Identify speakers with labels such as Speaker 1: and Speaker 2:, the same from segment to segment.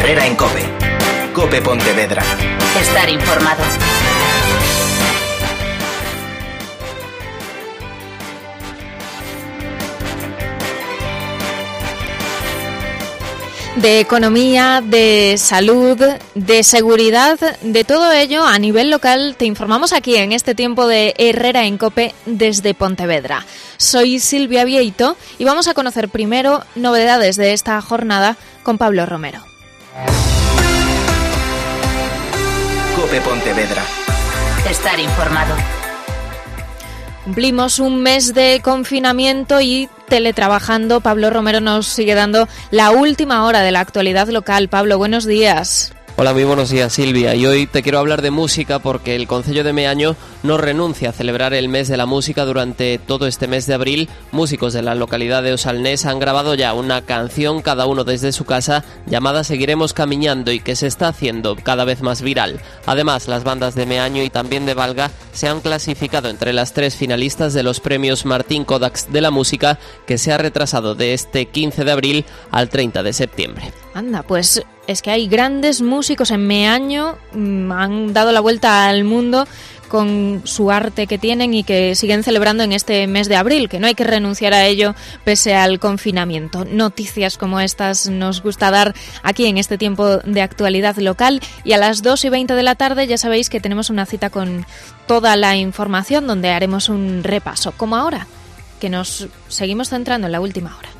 Speaker 1: Herrera en COPE. COPE Pontevedra.
Speaker 2: Estar informado.
Speaker 3: De economía, de salud, de seguridad, de todo ello a nivel local te informamos aquí en este tiempo de Herrera en COPE desde Pontevedra. Soy Silvia Vieito y vamos a conocer primero novedades de esta jornada con Pablo Romero.
Speaker 1: COPE Pontevedra.
Speaker 2: Estar informado.
Speaker 3: Cumplimos un mes de confinamiento y teletrabajando. Pablo Romero nos sigue dando la última hora de la actualidad local. Pablo, buenos días.
Speaker 4: Hola, muy buenos días, Silvia. Y hoy te quiero hablar de música porque el Concello de Meaño no renuncia a celebrar el mes de la música durante todo este mes de abril. Músicos de la localidad de Osalnés han grabado ya una canción, cada uno desde su casa, llamada Seguiremos Camiñando, y que se está haciendo cada vez más viral. Además, las bandas de Meaño y también de Valga se han clasificado entre las 3 finalistas de los premios Martín Kodaks de la música, que se ha retrasado de este 15 de abril al 30 de septiembre.
Speaker 3: Anda, pues es que hay grandes músicos en Meaño, han dado la vuelta al mundo con su arte que tienen y que siguen celebrando en este mes de abril, que no hay que renunciar a ello pese al confinamiento. Noticias como estas nos gusta dar aquí en este tiempo de actualidad local, y a las 2:20 de la tarde ya sabéis que tenemos una cita con toda la información donde haremos un repaso, como ahora, que nos seguimos centrando en la última hora.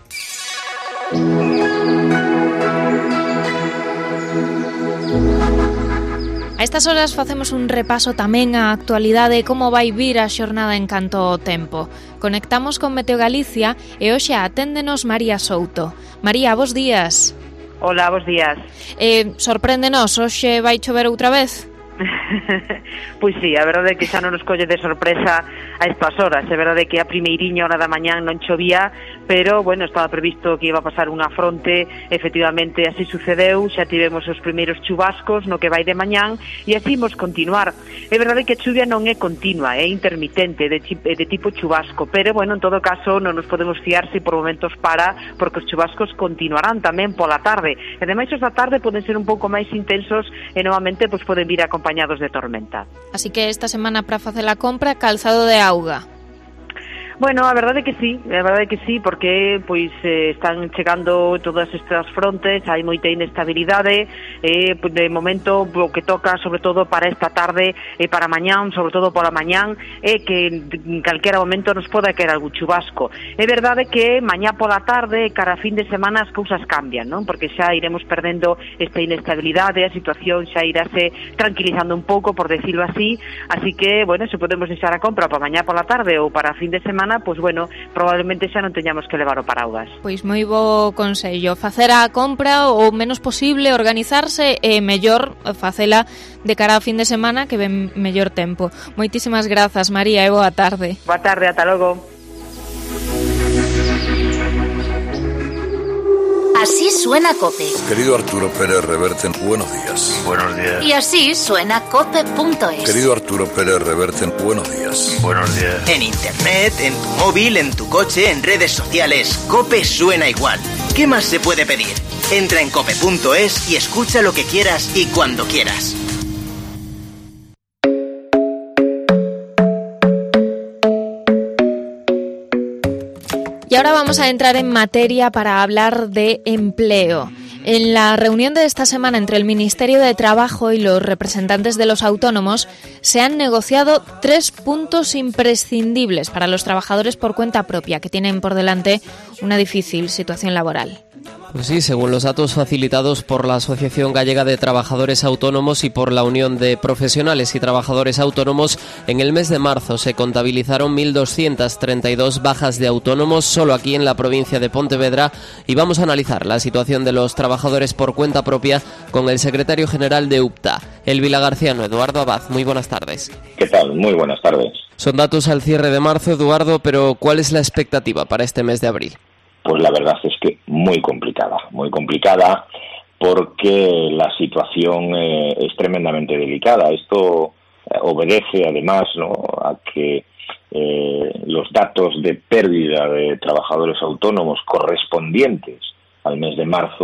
Speaker 3: A estas horas facemos un repaso tamén á actualidade e como vai vir a xornada en canto ao tempo. Conectamos con Meteo Galicia e hoxe aténdenos María Souto. María, bos días.
Speaker 5: Hola, bos días.
Speaker 3: Sorpréndenos, hoxe vai chover outra vez?
Speaker 5: Pois sí, a verdade é que xa non nos colle de sorpresa a estas horas. É verdade que a primeiriña hora da mañán non chovía, pero, bueno, estaba previsto que iba a pasar unha fronte, efectivamente así sucedeu, xa tivemos os primeiros chubascos no que vai de mañán e así imos continuar. É verdade que a chuvia non é continua, é intermitente, de tipo chubasco, pero, bueno, en todo caso non nos podemos fiar se por momentos para, porque os chubascos continuarán tamén pola tarde. E ademais os da tarde poden ser un pouco máis intensos e novamente pois poden vir acompañados de tormenta.
Speaker 3: Así que esta semana para facer a compra, calzado de auga.
Speaker 5: Bueno, a verdade é que sí, porque pois están chegando todas estas frontes, hai moita inestabilidade, de momento o que toca sobre todo para esta tarde e para mañán, sobre todo pola mañán, é que en calquera momento nos poda caer algún chubasco. É verdade que mañá pola tarde, cara a fin de semana, as cousas cambian, non? Porque xa iremos perdendo esta inestabilidade, a situación xa irase tranquilizando un pouco, por decirlo así que, bueno, se podemos deixar a compra para mañá pola tarde ou para fin de semana, pois bueno, probablemente xa non teñamos que levar o paraugas.
Speaker 3: Pois moi bo consello, facer a compra o menos posible, organizarse e mellor facela de cara ao fin de semana que ven mellor tempo. Moitísimas grazas, María, e boa tarde.
Speaker 5: Boa tarde, ata logo.
Speaker 2: Así suena COPE.
Speaker 6: Querido Arturo Pérez Reverte, buenos días.
Speaker 7: Buenos días.
Speaker 2: Y así suena COPE.es.
Speaker 6: Querido Arturo Pérez Reverte, buenos días.
Speaker 7: Buenos días.
Speaker 1: En internet, en tu móvil, en tu coche, en redes sociales, COPE suena igual. ¿Qué más se puede pedir? Entra en cope.es y escucha lo que quieras y cuando quieras.
Speaker 3: Y ahora vamos a entrar en materia para hablar de empleo. En la reunión de esta semana entre el Ministerio de Trabajo y los representantes de los autónomos se han negociado 3 puntos imprescindibles para los trabajadores por cuenta propia que tienen por delante una difícil situación laboral.
Speaker 4: Pues sí, según los datos facilitados por la Asociación Gallega de Trabajadores Autónomos y por la Unión de Profesionales y Trabajadores Autónomos, en el mes de marzo se contabilizaron 1.232 bajas de autónomos solo aquí en la provincia de Pontevedra, y vamos a analizar la situación de los trabajadores por cuenta propia con el secretario general de UPTA, el vilagarciano Eduardo Abad. Muy buenas tardes.
Speaker 8: ¿Qué tal? Muy buenas tardes.
Speaker 4: Son datos al cierre de marzo, Eduardo, pero ¿cuál es la expectativa para este mes de abril?
Speaker 8: Pues la verdad es que muy complicada porque la situación es tremendamente delicada. Esto obedece además, ¿no?, a que los datos de pérdida de trabajadores autónomos correspondientes al mes de marzo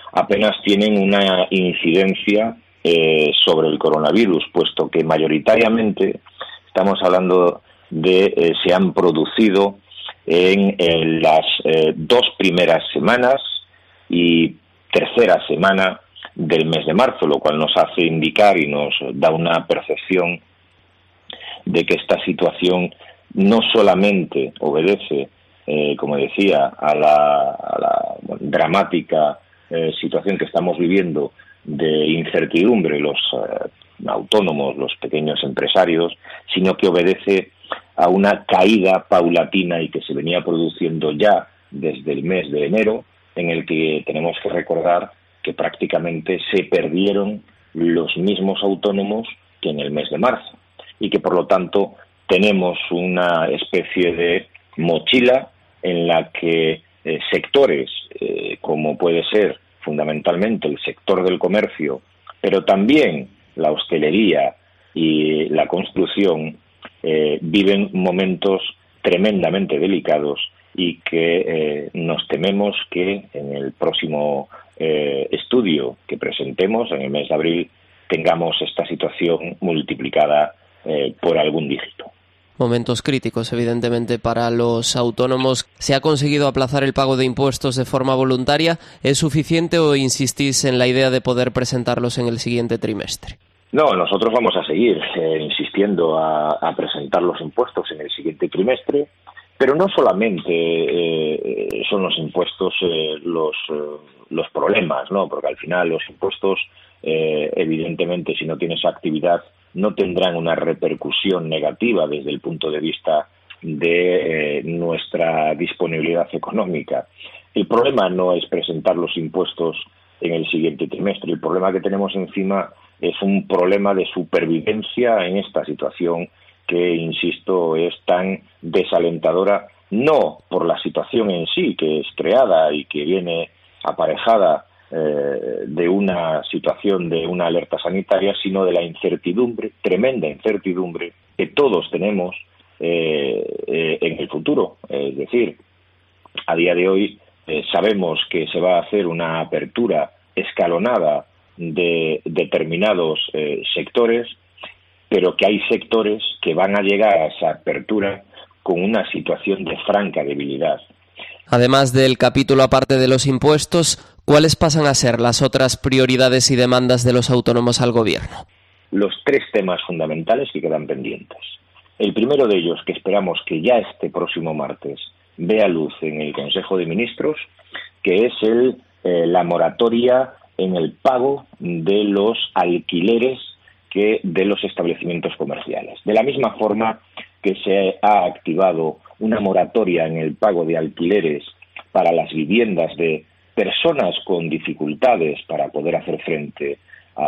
Speaker 8: apenas tienen una incidencia sobre el coronavirus, puesto que mayoritariamente estamos hablando de se han producido en las 2 primeras semanas y tercera semana del mes de marzo, lo cual nos hace indicar y nos da una percepción de que esta situación no solamente obedece, como decía, a la dramática situación que estamos viviendo de incertidumbre los autónomos, los pequeños empresarios, sino que obedece a una caída paulatina y que se venía produciendo ya desde el mes de enero, en el que tenemos que recordar que prácticamente se perdieron los mismos autónomos que en el mes de marzo y que por lo tanto tenemos una especie de mochila en la que sectores como puede ser fundamentalmente el sector del comercio, pero también la hostelería y la construcción viven momentos tremendamente delicados y que nos tememos que en el próximo estudio que presentemos en el mes de abril tengamos esta situación multiplicada por algún dígito.
Speaker 4: Momentos críticos, evidentemente, para los autónomos. ¿Se ha conseguido aplazar el pago de impuestos de forma voluntaria? ¿Es suficiente o insistís en la idea de poder presentarlos en el siguiente trimestre?
Speaker 8: No, nosotros vamos a seguir insistiendo a presentar los impuestos en el siguiente trimestre, pero no solamente son los impuestos los problemas, ¿no? Porque al final los impuestos, evidentemente, si no tienes actividad, no tendrán una repercusión negativa desde el punto de vista de nuestra disponibilidad económica. El problema no es presentar los impuestos en el siguiente trimestre. El problema que tenemos encima es un problema de supervivencia en esta situación que, insisto, es tan desalentadora, no por la situación en sí, que es creada y que viene aparejada de una situación de una alerta sanitaria, sino de la incertidumbre, tremenda incertidumbre, que todos tenemos en el futuro. Es decir, a día de hoy sabemos que se va a hacer una apertura escalonada de determinados sectores, pero que hay sectores que van a llegar a esa apertura con una situación de franca debilidad.
Speaker 4: Además del capítulo aparte de los impuestos, ¿cuáles pasan a ser las otras prioridades y demandas de los autónomos al Gobierno?
Speaker 8: Los 3 temas fundamentales que quedan pendientes. El primero de ellos, que esperamos que ya este próximo martes vea luz en el Consejo de Ministros, que es la moratoria en el pago de los alquileres de los establecimientos comerciales. De la misma forma que se ha activado una moratoria en el pago de alquileres para las viviendas de personas con dificultades para poder hacer frente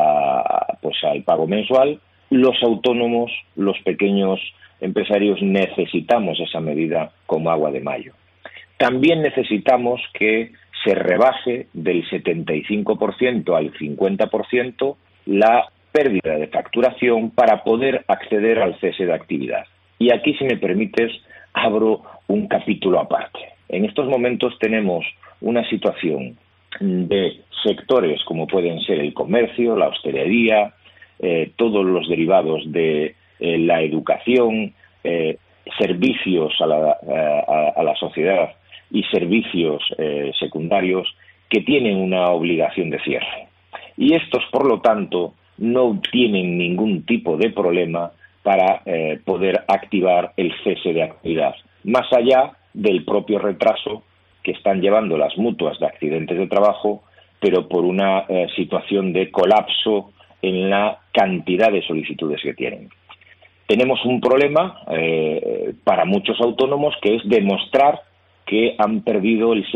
Speaker 8: al pago mensual, los autónomos, los pequeños empresarios necesitamos esa medida como agua de mayo. También necesitamos que se rebaje del 75% al 50% la pérdida de facturación para poder acceder al cese de actividad. Y aquí, si me permites, abro un capítulo aparte. En estos momentos tenemos una situación de sectores como pueden ser el comercio, la hostelería, todos los derivados de la educación, servicios a la sociedad y servicios secundarios que tienen una obligación de cierre. Y estos, por lo tanto, no tienen ningún tipo de problema para poder activar el cese de actividad, más allá del propio retraso que están llevando las mutuas de accidentes de trabajo, pero por una situación de colapso en la cantidad de solicitudes que tienen. Tenemos un problema para muchos autónomos, que es demostrar que han perdido el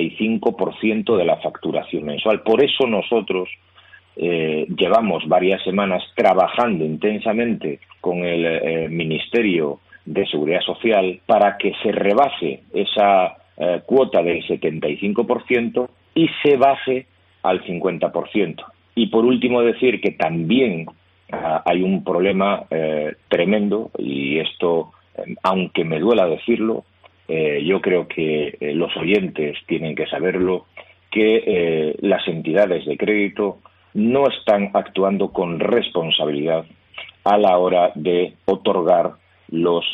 Speaker 8: 75% de la facturación mensual. Por eso nosotros llevamos varias semanas trabajando intensamente con el Ministerio de Seguridad Social para que se rebaje esa cuota del 75% y se baje al 50%. Y por último decir que también hay un problema tremendo, y esto, aunque me duela decirlo, yo creo que los oyentes tienen que saberlo, que las entidades de crédito no están actuando con responsabilidad a la hora de otorgar los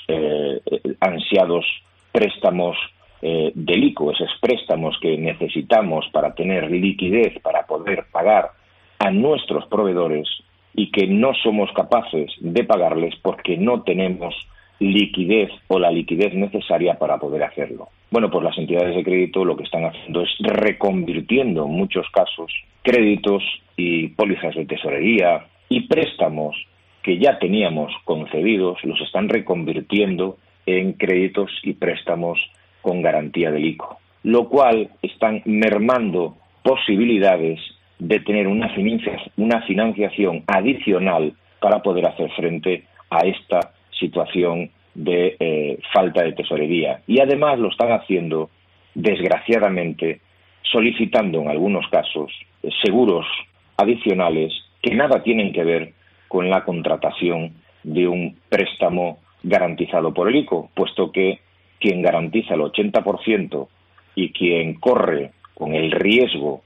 Speaker 8: ansiados préstamos del ICO, esos préstamos que necesitamos para tener liquidez, para poder pagar a nuestros proveedores y que no somos capaces de pagarles porque no tenemos liquidez o la liquidez necesaria para poder hacerlo. Bueno, pues las entidades de crédito lo que están haciendo es reconvirtiendo en muchos casos créditos y pólizas de tesorería y préstamos que ya teníamos concedidos, los están reconvirtiendo en créditos y préstamos con garantía del ICO, lo cual están mermando posibilidades de tener una financiación adicional para poder hacer frente a esta situación de falta de tesorería. Y además lo están haciendo, desgraciadamente, solicitando en algunos casos seguros adicionales que nada tienen que ver con la contratación de un préstamo garantizado por el ICO, puesto que quien garantiza el 80% y quien corre con el riesgo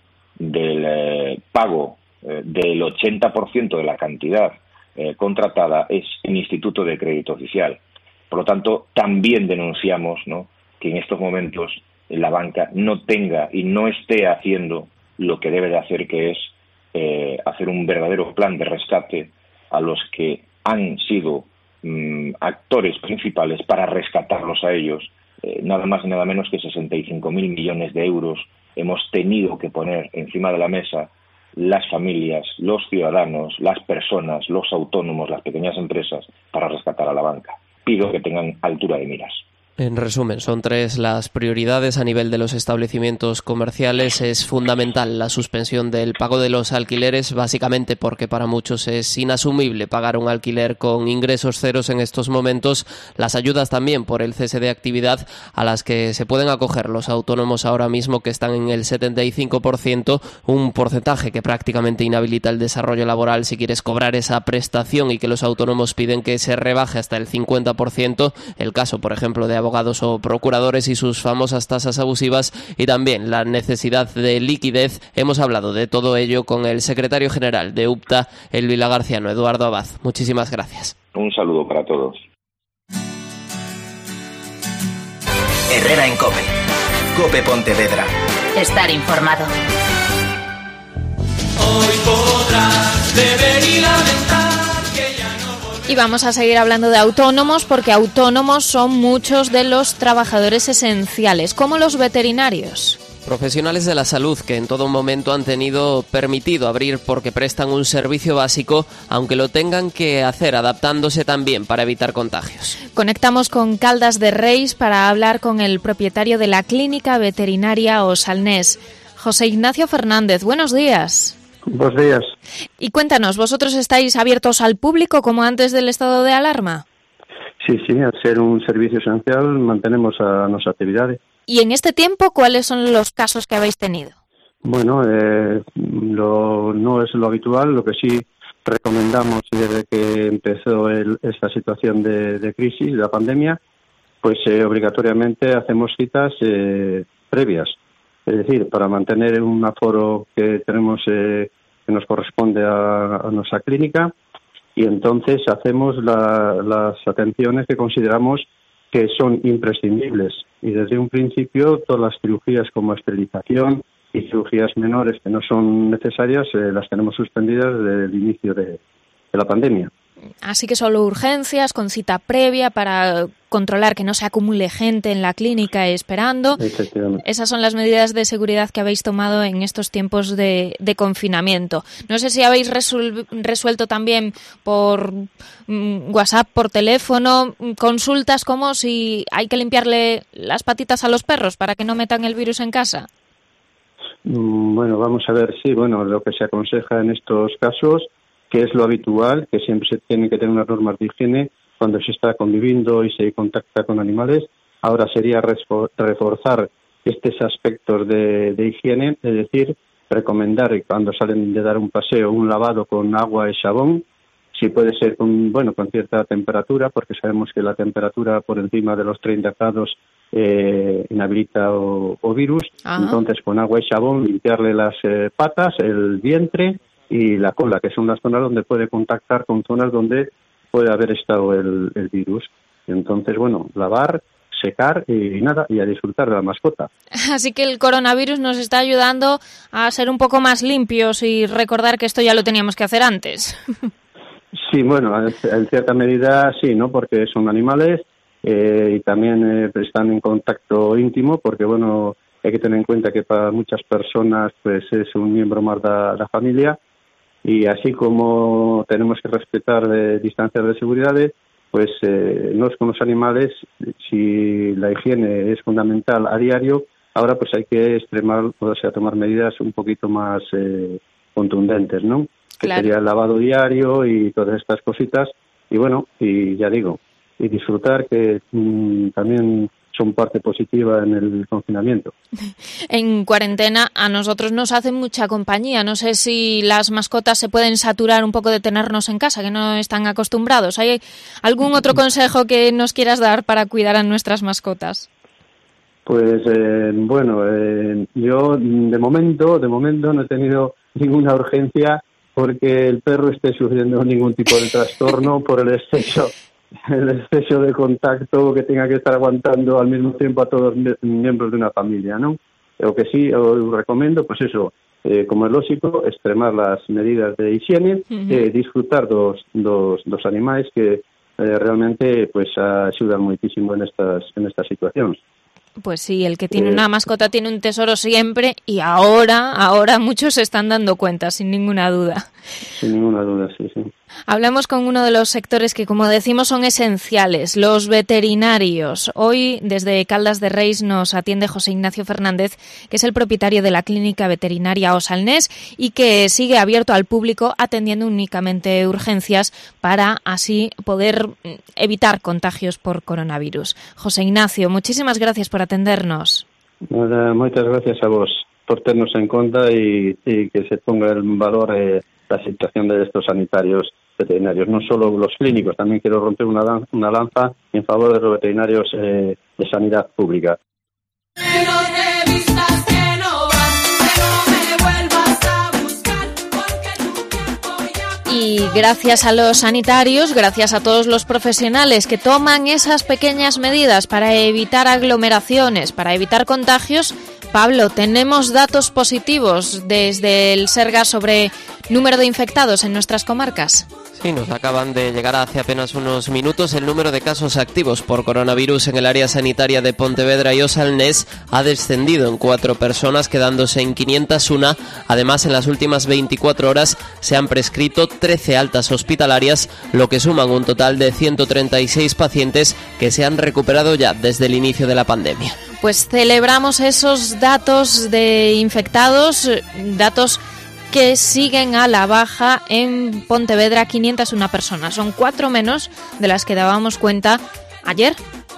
Speaker 8: del pago del 80% de la cantidad contratada es el Instituto de Crédito Oficial. Por lo tanto, también denunciamos, ¿no?, que en estos momentos la banca no tenga y no esté haciendo lo que debe de hacer, que es hacer un verdadero plan de rescate a los que han sido actores principales para rescatarlos a ellos. Nada más y nada menos que 65.000 millones de euros hemos tenido que poner encima de la mesa las familias, los ciudadanos, las personas, los autónomos, las pequeñas empresas para rescatar a la banca. Pido que tengan altura de miras.
Speaker 4: En resumen, son 3 las prioridades a nivel de los establecimientos comerciales. Es fundamental la suspensión del pago de los alquileres, básicamente porque para muchos es inasumible pagar un alquiler con ingresos ceros en estos momentos. Las ayudas también por el cese de actividad a las que se pueden acoger los autónomos ahora mismo, que están en el 75%, un porcentaje que prácticamente inhabilita el desarrollo laboral si quieres cobrar esa prestación y que los autónomos piden que se rebaje hasta el 50%. El caso, por ejemplo, de abogados o procuradores y sus famosas tasas abusivas, y también la necesidad de liquidez. Hemos hablado de todo ello con el secretario general de UPTA, el vilagarciano Eduardo Abad. Muchísimas gracias.
Speaker 8: Un saludo para todos.
Speaker 1: Herrera en COPE. COPE Pontevedra.
Speaker 2: Estar informado.
Speaker 7: Hoy podrás beber y lamentar.
Speaker 3: Y vamos a seguir hablando de autónomos, porque autónomos son muchos de los trabajadores esenciales, como los veterinarios.
Speaker 4: Profesionales de la salud que en todo momento han tenido permitido abrir porque prestan un servicio básico, aunque lo tengan que hacer adaptándose también para evitar contagios.
Speaker 3: Conectamos con Caldas de Reis para hablar con el propietario de la clínica veterinaria Osalnés, José Ignacio Fernández. Buenos días.
Speaker 9: Buenos días.
Speaker 3: Y cuéntanos, ¿vosotros estáis abiertos al público como antes del estado de alarma?
Speaker 9: Sí, al ser un servicio esencial mantenemos a nuestras actividades.
Speaker 3: ¿Y en este tiempo cuáles son los casos que habéis tenido?
Speaker 9: Bueno, no es lo habitual, lo que sí recomendamos desde que empezó esta situación de crisis, de la pandemia, pues obligatoriamente hacemos citas previas. Es decir, para mantener un aforo que tenemos que nos corresponde a nuestra clínica, y entonces hacemos las atenciones que consideramos que son imprescindibles. Y desde un principio todas las cirugías como esterilización y cirugías menores que no son necesarias las tenemos suspendidas desde el inicio de la pandemia.
Speaker 3: Así que solo urgencias con cita previa para controlar que no se acumule gente en la clínica esperando. Esas son las medidas de seguridad que habéis tomado en estos tiempos de confinamiento. No sé si habéis resuelto también por WhatsApp, por teléfono, consultas como si hay que limpiarle las patitas a los perros para que no metan el virus en casa.
Speaker 9: Bueno, vamos a ver, lo que se aconseja en estos casos, que es lo habitual, que siempre se tienen que tener unas normas de higiene cuando se está conviviendo y se contacta con animales. Ahora sería reforzar estos aspectos de higiene, es decir, recomendar cuando salen de dar un paseo un lavado con agua y jabón, si puede ser con cierta temperatura, porque sabemos que la temperatura por encima de los 30 grados inhabilita o virus. Entonces, con agua y jabón, limpiarle las patas, el vientre y la cola, que son las zonas donde puede contactar con zonas donde puede haber estado el virus. Entonces, bueno, lavar, secar y nada, y a disfrutar de la mascota.
Speaker 3: Así que el coronavirus nos está ayudando a ser un poco más limpios y recordar que esto ya lo teníamos que hacer antes.
Speaker 9: Sí, bueno, en cierta medida sí, ¿no? Porque son animales y también están en contacto íntimo, porque, bueno, hay que tener en cuenta que para muchas personas pues es un miembro más de la familia, y así como tenemos que respetar distancias de seguridad, pues no es con los animales. Si la higiene es fundamental a diario, ahora pues hay que tomar medidas un poquito más contundentes, ¿no? Claro. Que sería el lavado diario y todas estas cositas, y bueno, y ya digo, y disfrutar, que también son parte positiva en el confinamiento.
Speaker 3: En cuarentena a nosotros nos hacen mucha compañía. No sé si las mascotas se pueden saturar un poco de tenernos en casa, que no están acostumbrados. ¿Hay algún otro consejo que nos quieras dar para cuidar a nuestras mascotas?
Speaker 9: Pues bueno, yo de momento no he tenido ninguna urgencia porque el perro esté sufriendo ningún tipo de trastorno por el exceso de contacto que tenga que estar aguantando al mismo tiempo a todos los miembros de una familia, ¿no? Lo que sí os recomiendo, pues eso, como es lógico, extremar las medidas de higiene, disfrutar dos animales que realmente pues ayudan muchísimo en estas situaciones.
Speaker 3: Pues sí, el que tiene una mascota tiene un tesoro siempre, y ahora muchos se están dando cuenta, sin ninguna duda.
Speaker 9: Sin ninguna duda, sí.
Speaker 3: Hablamos con uno de los sectores que, como decimos, son esenciales, los veterinarios. Hoy, desde Caldas de Reis, nos atiende José Ignacio Fernández, que es el propietario de la clínica veterinaria Osalnés y que sigue abierto al público, atendiendo únicamente urgencias para así poder evitar contagios por coronavirus. José Ignacio, muchísimas gracias por atendernos.
Speaker 9: Muchas gracias a vos por tenernos en cuenta y que se ponga en valor la situación de estos sanitarios veterinarios, no solo los clínicos. También quiero romper una lanza en favor de los veterinarios de sanidad pública.
Speaker 3: Y gracias a los sanitarios, gracias a todos los profesionales que toman esas pequeñas medidas para evitar aglomeraciones, para evitar contagios, Pablo, tenemos datos positivos desde el Sergas sobre número de infectados en nuestras comarcas.
Speaker 4: Sí, nos acaban de llegar hace apenas unos minutos. El número de casos activos por coronavirus en el área sanitaria de Pontevedra y Osalnés ha descendido en 4 personas, quedándose en 501. Además, en las últimas 24 horas se han prescrito 13 altas hospitalarias, lo que suman un total de 136 pacientes que se han recuperado ya desde el inicio de la pandemia.
Speaker 3: Pues celebramos esos datos de infectados, datos que siguen a la baja en Pontevedra, 501 personas. Son 4 menos de las que dábamos cuenta ayer.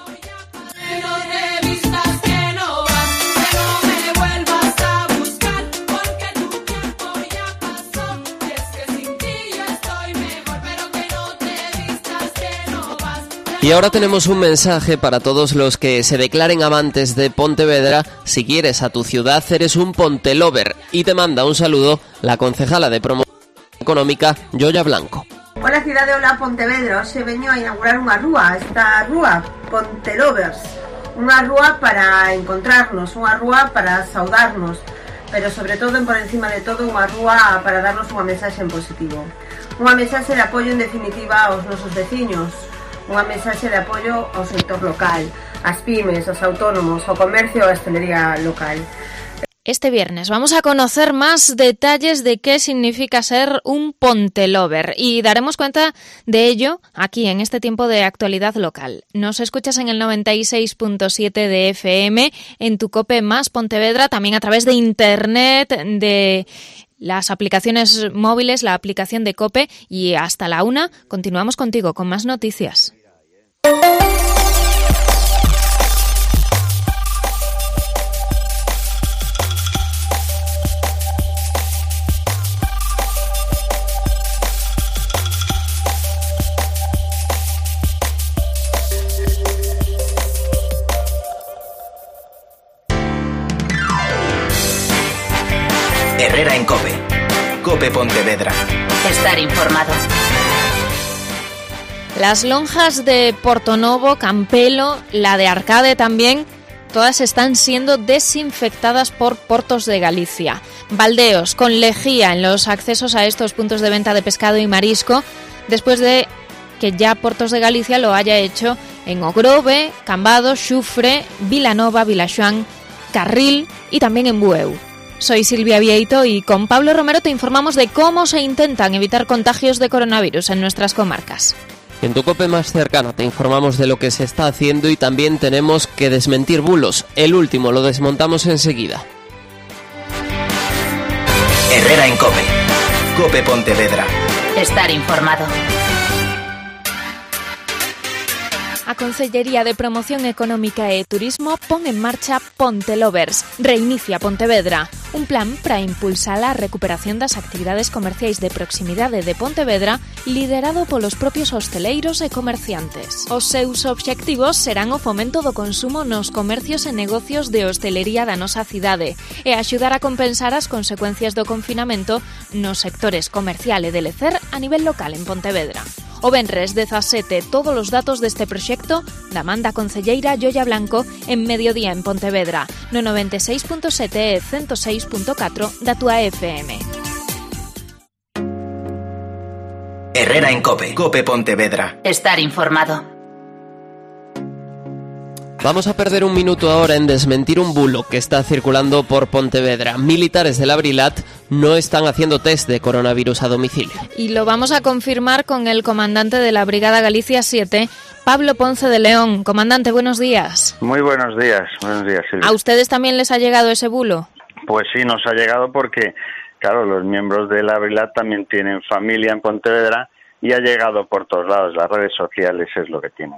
Speaker 4: Y ahora tenemos un mensaje para todos los que se declaren amantes de Pontevedra. Si quieres a tu ciudad, eres un Pontelover. Y te manda un saludo la concejala de Promoción Económica, Yoya Blanco.
Speaker 10: Hola cidade, hola Pontevedra. Hoxe veño a inaugurar unha rúa, esta rúa Pontelovers. Unha rúa para encontrarnos, unha rúa para saudarnos, pero sobre todo, por encima de todo, unha rúa para darnos unha mensaxe en positivo. Unha mensaxe de apoio en definitiva aos nosos veciños, unha mensaxe de apoio ao sector local, ás pymes, aos autónomos, ao comercio e á hostelería local.
Speaker 3: Este viernes vamos a conocer más detalles de qué significa ser un Pontelover y daremos cuenta de ello aquí en este tiempo de actualidad local. Nos escuchas en el 96.7 de FM, en tu COPE más Pontevedra, también a través de internet, de las aplicaciones móviles, la aplicación de COPE, y hasta la 1 continuamos contigo con más noticias.
Speaker 1: Herrera en COPE. COPE Pontevedra.
Speaker 2: Estar informado.
Speaker 3: Las lonjas de Portonovo, Campelo, la de Arcade también, todas están siendo desinfectadas por Portos de Galicia. Baldeos con lejía en los accesos a estos puntos de venta de pescado y marisco, después de que ya Portos de Galicia lo haya hecho en Ogrove, Cambados, Xufre, Vilanova, Vilaxoán, Carril y también en Bueu. Soy Silvia Vieito y con Pablo Romero te informamos de cómo se intentan evitar contagios de coronavirus en nuestras comarcas.
Speaker 4: En tu COPE más cercana te informamos de lo que se está haciendo y también tenemos que desmentir bulos. El último lo desmontamos enseguida.
Speaker 1: Herrera en COPE. COPE Pontevedra.
Speaker 2: Estar informado.
Speaker 3: A Consellería de Promoción Económica e Turismo pon en marcha Ponte Lovers, Reinicia Pontevedra, un plan para impulsar a recuperación das actividades comerciais de proximidade de Pontevedra liderado polos propios hosteleiros e comerciantes. Os seus obxectivos serán o fomento do consumo nos comercios e negocios de hostelería da nosa cidade e axudar a compensar as consecuencias do confinamento nos sectores comercial e de lecer a nivel local en Pontevedra. O venres 17 todos os datos deste proxecto da man da concelleira Lloia Blanco en Mediodía en Pontevedra, no 96.7 e 106.4 da túa FM.
Speaker 1: Herrera en COPE. COPE Pontevedra.
Speaker 2: Estar informado.
Speaker 4: Vamos a perder un minuto ahora en desmentir un bulo que está circulando por Pontevedra. Militares del Abrilat no están haciendo test de coronavirus a domicilio.
Speaker 3: Y lo vamos a confirmar con el comandante de la Brigada Galicia 7, Pablo Ponce de León. Comandante, buenos días.
Speaker 11: Muy buenos días, Silvia.
Speaker 3: ¿A ustedes también les ha llegado ese bulo?
Speaker 11: Pues sí, nos ha llegado porque, claro, los miembros del Abrilat también tienen familia en Pontevedra y ha llegado por todos lados. Las redes sociales es lo que tienen.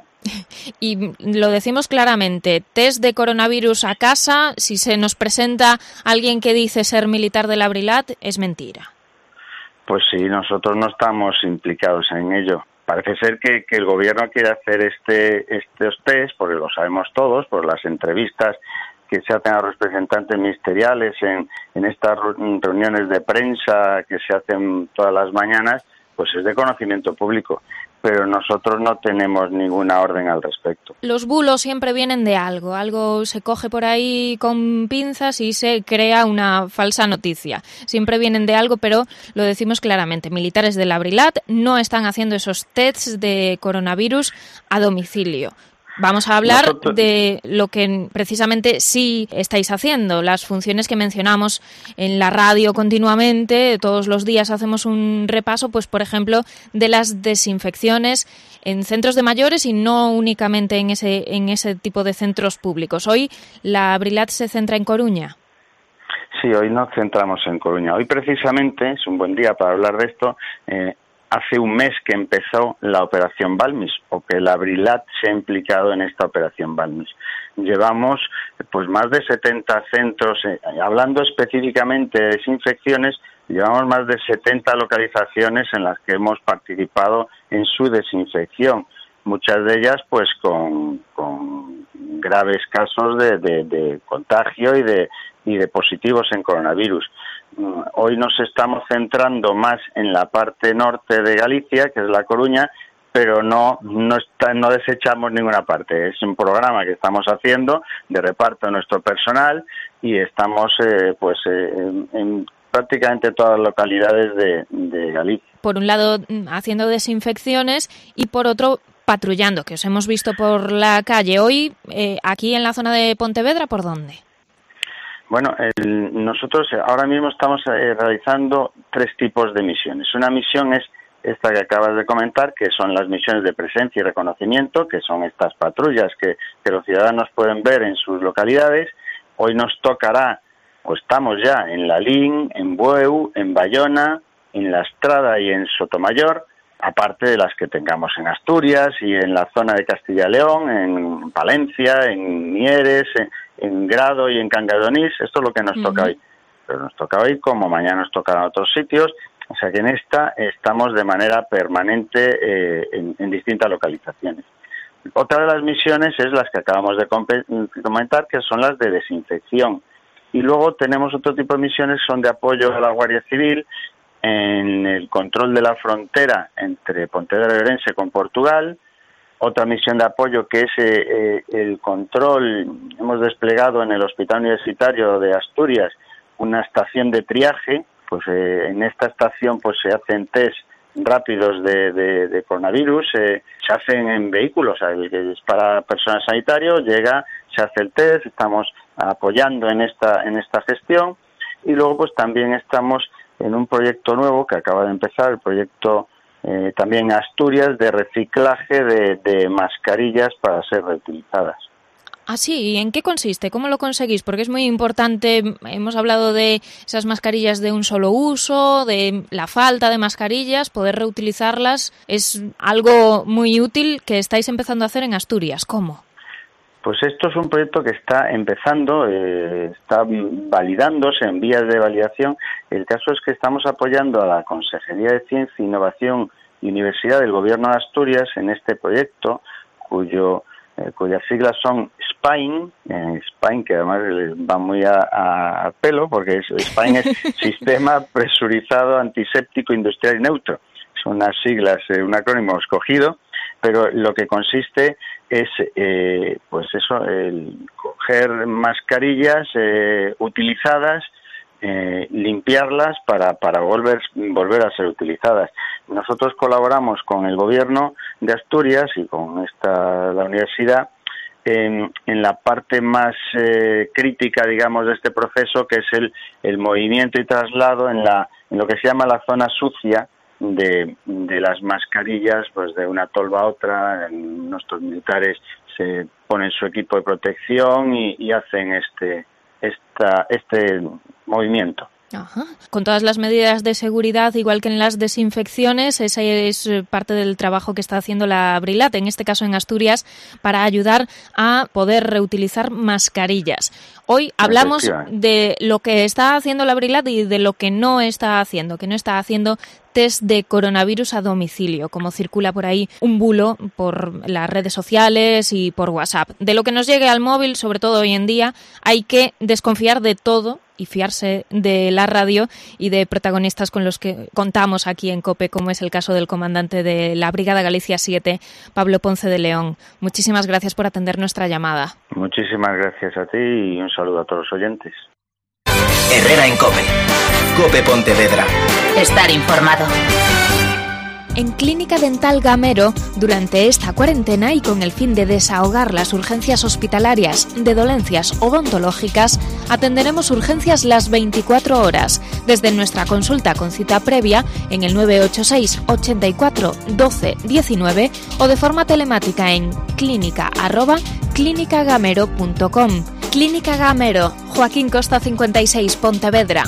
Speaker 3: Y lo decimos claramente, test de coronavirus a casa, si se nos presenta alguien que dice ser militar del Abrilat, es mentira.
Speaker 11: Pues sí, nosotros no estamos implicados en ello. Parece ser que el gobierno quiere hacer estos test, porque lo sabemos todos, por las entrevistas que se hacen a los representantes ministeriales en estas reuniones de prensa que se hacen todas las mañanas, pues es de conocimiento público. Pero nosotros no tenemos ninguna orden al respecto.
Speaker 3: Los bulos siempre vienen de algo se coge por ahí con pinzas y se crea una falsa noticia. Siempre vienen de algo, pero lo decimos claramente, militares del Abrilat no están haciendo esos tests de coronavirus a domicilio. Vamos a hablar de lo que precisamente sí estáis haciendo, las funciones que mencionamos en la radio continuamente, todos los días hacemos un repaso, pues por ejemplo, de las desinfecciones en centros de mayores y no únicamente en ese tipo de centros públicos. Hoy la Abrilat se centra en Coruña.
Speaker 11: Sí, hoy nos centramos en Coruña. Hoy precisamente es un buen día para hablar de esto. Hace un mes que empezó la operación Balmis, o que el Abrilat se ha implicado en esta operación Balmis. Llevamos pues más de 70 centros, hablando específicamente de desinfecciones, llevamos más de 70 localizaciones en las que hemos participado en su desinfección. Muchas de ellas pues con graves casos de contagio y de positivos en coronavirus. Hoy nos estamos centrando más en la parte norte de Galicia, que es La Coruña, pero no desechamos ninguna parte. Es un programa que estamos haciendo de reparto de nuestro personal y estamos en prácticamente todas las localidades de Galicia.
Speaker 3: Por un lado haciendo desinfecciones y por otro patrullando, que os hemos visto por la calle. Hoy, aquí en la zona de Pontevedra, ¿por dónde?
Speaker 11: Bueno, nosotros ahora mismo estamos realizando 3 tipos de misiones. Una misión es esta que acabas de comentar, que son las misiones de presencia y reconocimiento, que son estas patrullas que los ciudadanos pueden ver en sus localidades. Hoy nos tocará, o estamos ya en Lalín, en Bueu, en Bayona, en La Estrada y en Sotomayor, aparte de las que tengamos en Asturias y en la zona de Castilla y León, en Palencia, en Mieres, en Grado y en Cangadonís. Esto es lo que nos toca hoy. Pero nos toca hoy, como mañana nos tocará en otros sitios. O sea que en esta estamos de manera permanente en distintas localizaciones. Otra de las misiones es las que acabamos de comentar, que son las de desinfección. Y luego tenemos otro tipo de misiones, son de apoyo a la Guardia Civil en el control de la frontera entre Pontevedra y Ourense con Portugal. Otra misión de apoyo que es el control. Hemos desplegado en el Hospital Universitario de Asturias una estación de triaje. Pues en esta estación pues se hacen test rápidos de coronavirus, se hacen en vehículos, el que es para personal sanitario, llega, se hace el test, estamos apoyando en esta gestión. Y luego pues también estamos en un proyecto nuevo que acaba de empezar, el proyecto también Asturias de reciclaje de mascarillas para ser reutilizadas.
Speaker 3: Ah, sí, ¿y en qué consiste? ¿Cómo lo conseguís? Porque es muy importante, hemos hablado de esas mascarillas de un solo uso, de la falta de mascarillas, poder reutilizarlas, es algo muy útil que estáis empezando a hacer en Asturias. ¿Cómo?
Speaker 11: Pues esto es un proyecto que está empezando, está validándose en vías de validación. El caso es que estamos apoyando a la Consejería de Ciencia, Innovación y Universidad del Gobierno de Asturias en este proyecto, cuyas siglas son SPINE, que además va muy a pelo, porque SPINE es Sistema Presurizado Antiséptico Industrial y Neutro. Son unas siglas, un acrónimo escogido, pero lo que consiste es, pues eso, el coger mascarillas utilizadas, limpiarlas para volver a ser utilizadas. Nosotros colaboramos con el Gobierno de Asturias y con la universidad en la parte más crítica, digamos, de este proceso, que es el movimiento y traslado en lo que se llama la zona sucia de las mascarillas, pues de una tolva a otra. Nuestros militares se ponen su equipo de protección y hacen este movimiento.
Speaker 3: Ajá. Con todas las medidas de seguridad, igual que en las desinfecciones, ese es parte del trabajo que está haciendo la Brilat, en este caso en Asturias, para ayudar a poder reutilizar mascarillas. Hoy hablamos de lo que está haciendo la Brilat y de lo que no está haciendo, test de coronavirus a domicilio, como circula por ahí un bulo por las redes sociales y por WhatsApp. De lo que nos llegue al móvil, sobre todo hoy en día, hay que desconfiar de todo y fiarse de la radio y de protagonistas con los que contamos aquí en COPE, como es el caso del comandante de la Brigada Galicia 7, Pablo Ponce de León. Muchísimas gracias por atender nuestra llamada.
Speaker 11: Muchísimas gracias a ti y un saludo a todos los oyentes.
Speaker 1: Herrera en COPE. COPE Pontevedra.
Speaker 2: Estar informado.
Speaker 3: En Clínica Dental Gamero, durante esta cuarentena y con el fin de desahogar las urgencias hospitalarias de dolencias odontológicas, atenderemos urgencias las 24 horas, desde nuestra consulta con cita previa en el 986 84 12 19 o de forma telemática en clinica@clinicagamero.com. Clínica Gamero, Joaquín Costa 56, Pontevedra.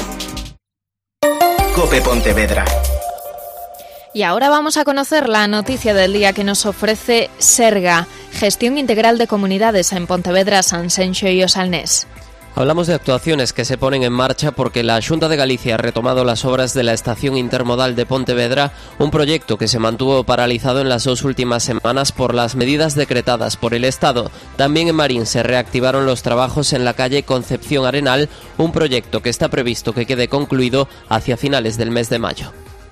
Speaker 1: COPE Pontevedra.
Speaker 3: Y ahora vamos a conocer la noticia del día que nos ofrece Serga, Gestión Integral de Comunidades en Pontevedra, Sanxenxo y Osalnés.
Speaker 4: Hablamos de actuaciones que se ponen en marcha porque la Xunta de Galicia ha retomado las obras de la estación intermodal de Pontevedra, un proyecto que se mantuvo paralizado en las 2 últimas semanas por las medidas decretadas por el Estado. También en Marín se reactivaron los trabajos en la calle Concepción Arenal, un proyecto que está previsto que quede concluido hacia finales del mes de mayo.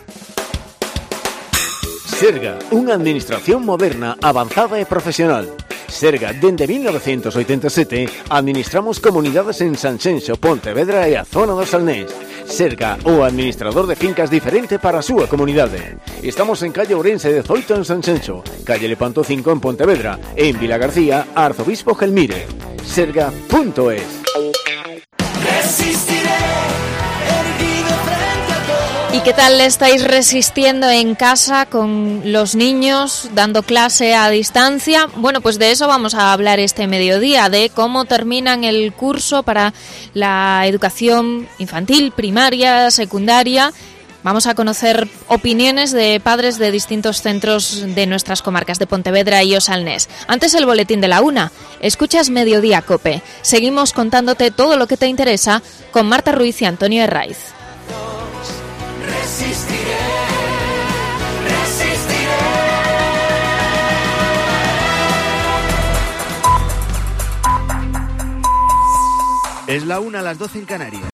Speaker 12: Serga, unha administración moderna, avanzada e profesional. Serga, dende 1987, administramos comunidades en Sanxenxo, Pontevedra e a zona do Salnés. Serga, o administrador de fincas diferente para a súa comunidade. Estamos en calle Ourense 18 en Sanxenxo, calle Lepanto 5 en Pontevedra e en Vila García, Arzobispo Gelmire. Serga.es.
Speaker 3: ¿Y qué tal estáis resistiendo en casa con los niños, dando clase a distancia? Bueno, pues de eso vamos a hablar este mediodía, de cómo terminan el curso para la educación infantil, primaria, secundaria. Vamos a conocer opiniones de padres de distintos centros de nuestras comarcas de Pontevedra y Osalnés. Antes el boletín de la 1. Escuchas Mediodía COPE. Seguimos contándote todo lo que te interesa con Marta Ruiz y Antonio Herraiz.
Speaker 13: Es la 1 a las 12 en Canarias.